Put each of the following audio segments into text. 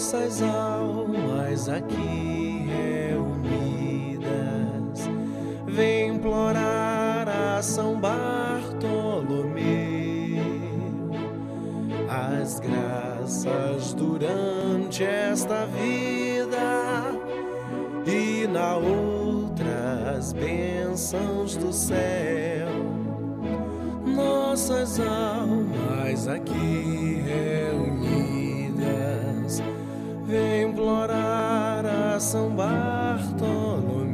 nossas almas aqui reunidas, vem implorar a São Bartolomeu as graças durante esta vida e na outra as bênçãos do céu. Nossas almas aqui reunidas, vem implorar a São Bartolomeu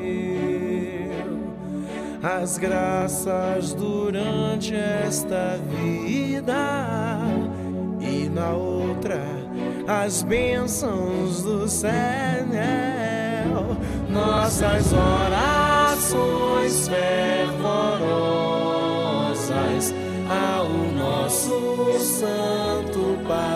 as graças durante esta vida e na outra as bênçãos do céu. Nossas orações fervorosas ao nosso santo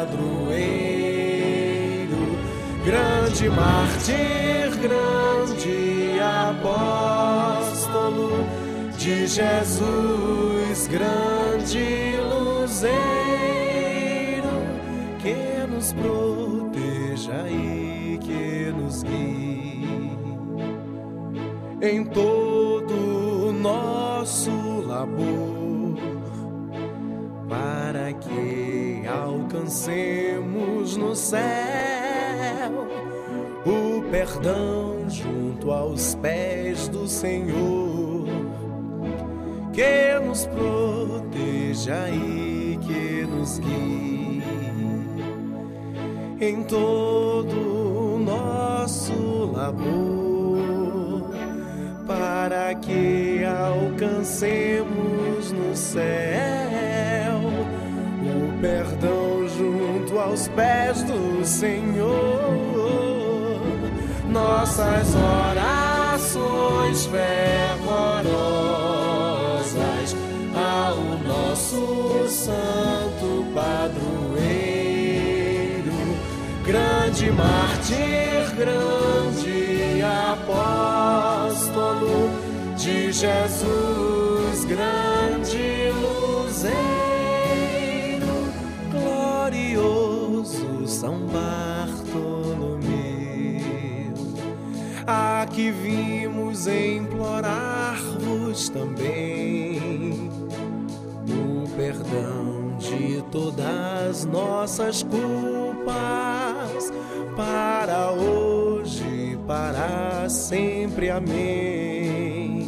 padroeiro, grande mártir, grande apóstolo de Jesus, grande luzeiro, que nos proteja e que nos guie em todo o nosso labor, para que alcancemos no céu o perdão junto aos pés do Senhor, que nos proteja e que nos guie em todo o nosso labor, para que alcancemos no céu o perdão junto aos pés do Senhor. Nossas orações fervorosas ao nosso santo padroeiro, grande mártir, grande apóstolo de Jesus, grande luzeiro, glorioso São Bartolomeu, aqui vimos implorar-vos também o perdão de todas nossas culpas, para hoje e para sempre. Amém.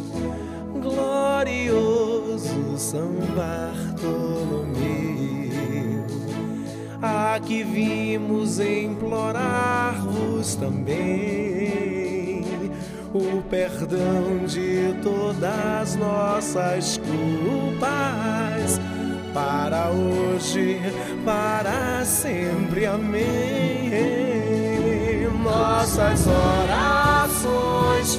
Glorioso São Bartolomeu, aqui vimos implorar-vos também o perdão de todas nossas culpas, para hoje, para sempre. Amém. Nossas orações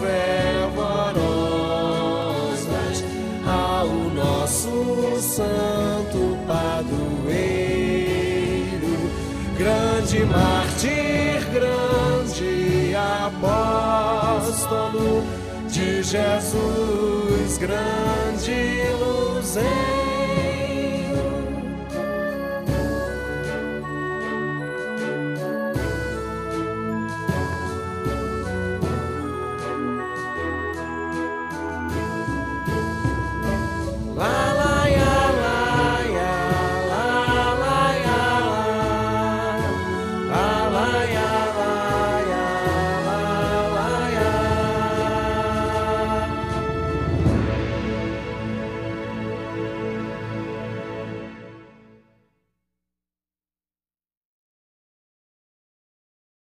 fervorosas ao nosso santo padroeiro, grande mártir, grande apóstolo de Jesus, grande luzeiro,